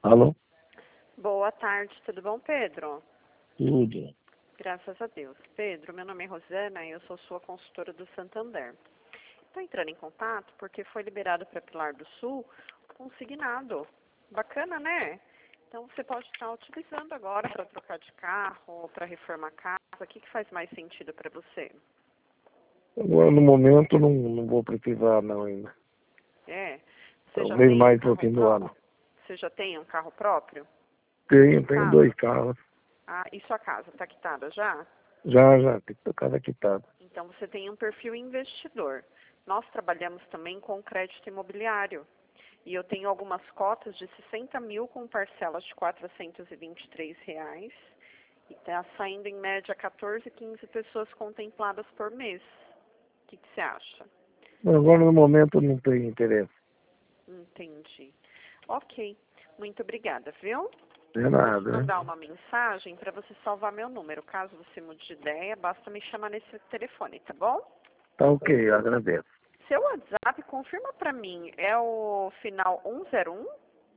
Alô? Boa tarde, tudo bom, Pedro? Tudo. Graças a Deus. Pedro, meu nome é Rosana e eu sou sua consultora do Santander. Estou entrando em contato porque foi liberado para Pilar do Sul consignado. Bacana, né? Então você pode estar utilizando agora para trocar de carro, para reformar a casa. O que faz mais sentido para você? Agora, no momento, não vou precisar, não, ainda. É. Você já Talvez tem um mais no carro fim do ano. próprio? Você já tem um carro próprio? Tenho dois carros. Ah, e sua casa está quitada já? Já, tem que tocar da quitada. Então, você tem um perfil investidor. Nós trabalhamos também com crédito imobiliário. E eu tenho algumas cotas de 60 mil com parcelas de R$ 423. E está saindo em média 14, 15 pessoas contempladas por mês. O que você acha? Mas agora, no momento, não tenho interesse. Entendi. Ok. Muito obrigada, viu? De Vou te nada, né? mandar uma mensagem para você salvar meu número. Caso você mude de ideia, basta me chamar nesse telefone, tá bom? Tá ok, eu agradeço. Seu WhatsApp, confirma para mim, é o final 101?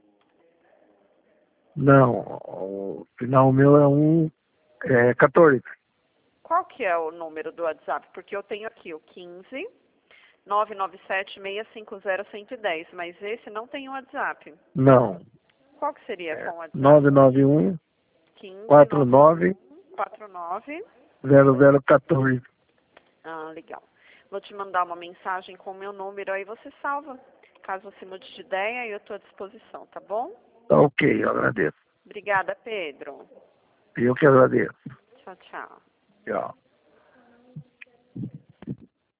Não, o final meu é 14. Qual que é o número do WhatsApp? Porque eu tenho aqui o 15 997 650 110, mas esse não tem o WhatsApp. Não, Qual que seria com o WhatsApp? 991 15 49 49. 0014. Ah, legal. Vou te mandar uma mensagem com o meu número, aí você salva. Caso você mude de ideia, eu estou à disposição, tá bom? Tá ok, eu agradeço. Obrigada, Pedro. Eu que agradeço. Tchau, tchau. Tchau.